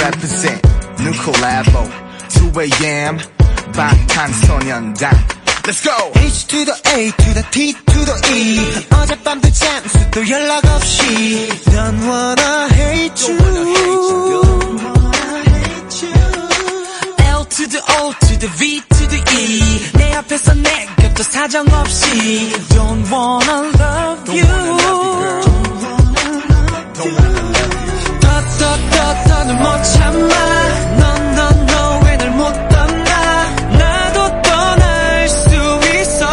represent new collabo 2AM 방탄소년단 Let's go! H to the A to the T to the E 어젯밤도 잠수 또 연락 없이 Don't wanna hate you L to the O to the V to the E 내 앞에서 내 곁도 사정없이 Don't wanna love you 더는 못 참아 넌 왜 날 못 떠나 나도 떠날 수 있어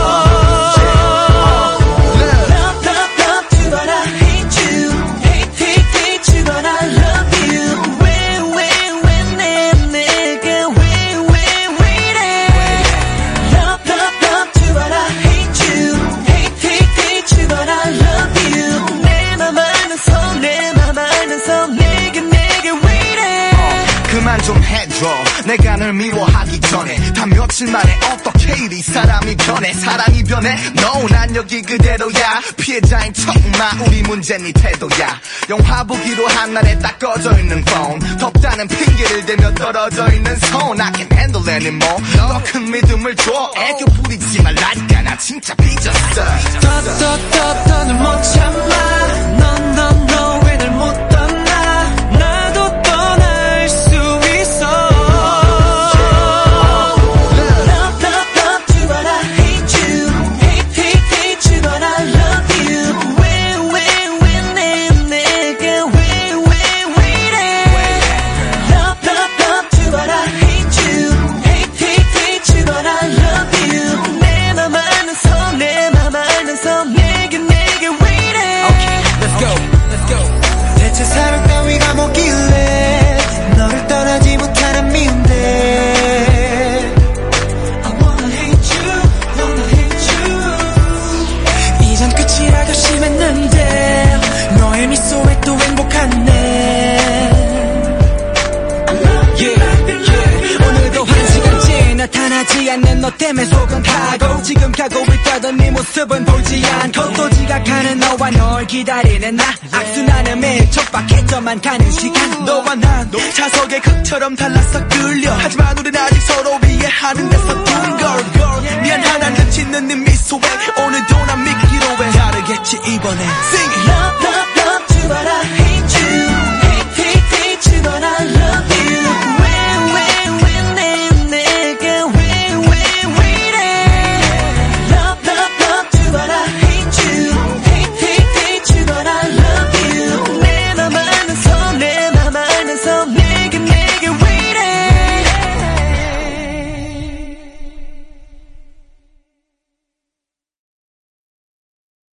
Love you but I hate you Hate you but I love you 왜 내가 왜 이래 Love you but I hate you Hate you but I love you 내 맘 아는 손 내게 왜 이래 그만 좀 해줘 내가 널 미워하기 전에 다 며칠 만에 어떻게 이리 사람이 변해 사랑이 변해 No 난 여기 그대로야 피해자인 척마 우리 문제는 네 태도야 영화 보기로 한날에 딱 꺼져 있는 폰 덥다는 핑계를 대며 떨어져 있는 손 I can't handle anymore 더 큰 믿음을 줘 애교 부리지 말라니까 나 진짜 삐졌어 더는 못 참아 넌 왜 날 못 떠나 나도 떠날 수 있어 Love you but I hate you Hate you but I love you 왜 내가 왜 이래 Love you but I hate you Hate you but I love you 내 맘 아는 손 내게 왜 이래 Okay, let's go 대체 사랑 따위가 뭐길래 너를 떠나지 못하는 미운데 I wanna hate you 이젠 끝이라 결심했는데 너의 미소에 또 행복하네 오늘도 한 시간째 나타나지 않는 너 때문에 속은 타고 지금 가고 있다던 네 모습은 보이지 않고 또 지각하는 너와 널 기다리는 나 악순환은 매일 촉박해져만 가는 시간 너와 난 자석의 극처럼 달라서 끌려 하지만 우린 아직 서로 이해하는 데서 girl 미안하다는 짓는 네 미소에 오늘도 난 믿기로 해 다르겠지 이번엔 Sing it